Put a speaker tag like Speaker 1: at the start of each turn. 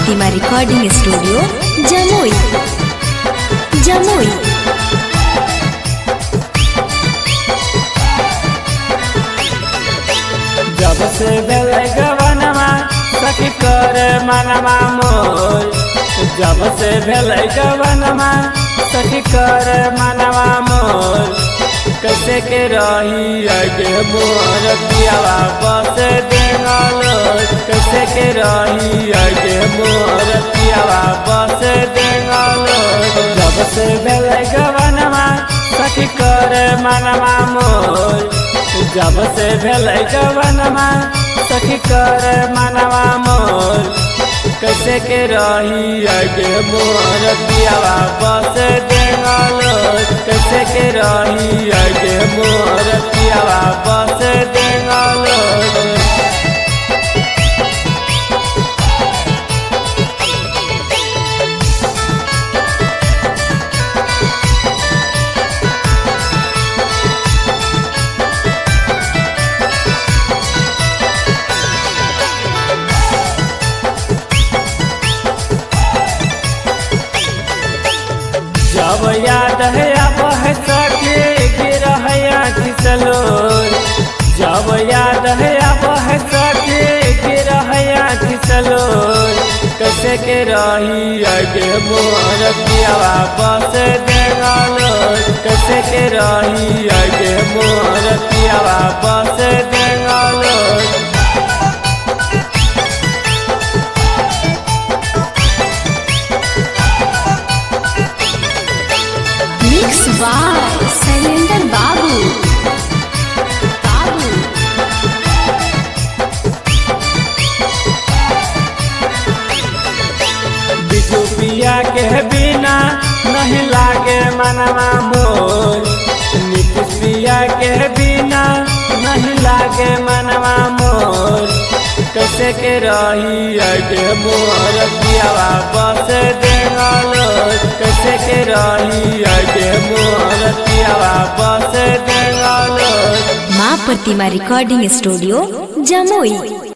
Speaker 1: प्रतिमा recording studio Jamui Jamui.
Speaker 2: जब से भेलै गवनमा सखी करे मनवा मोर, जब से भेलै गवनमा सखी करे मनवा मोर, कैसे के रही आगे मोर पियावा बस देंगलो, कैसे के रही आगे मोर पियावा बस देंगलो। जब से भेलै गवनमा सखी करे मनवा मोर, जब से भेलै गवनमा सखी करे मनवा मोर, कैसे के रही आगे मोर पियावा बस देंगलो, कैसे के रही आगे मोर पियावा बस देंगलो। जब याद है अब है सखी गिरहया खिसलोर, जब याद है अब है सखी गिरहया खिसलोर, कैसे के रही आगे मोर पियावा बस देंगलो, कैसे के रही आगे मोर पियावा बस देंगलो।
Speaker 1: Mix by Shailendra Babu Babu.
Speaker 2: बिजू पिया के बिना नहीं लागे मनवा मोर, नीतीश पिया के बिना नहीं लागे मनवा मोर, कैसे के रही आगे मोर पियावा बस देंगलो, कैसे के रही आगे मोर पियावा बस देंगलो।
Speaker 1: माँ प्रतिमा रिकॉर्डिंग स्टूडियो जमुई।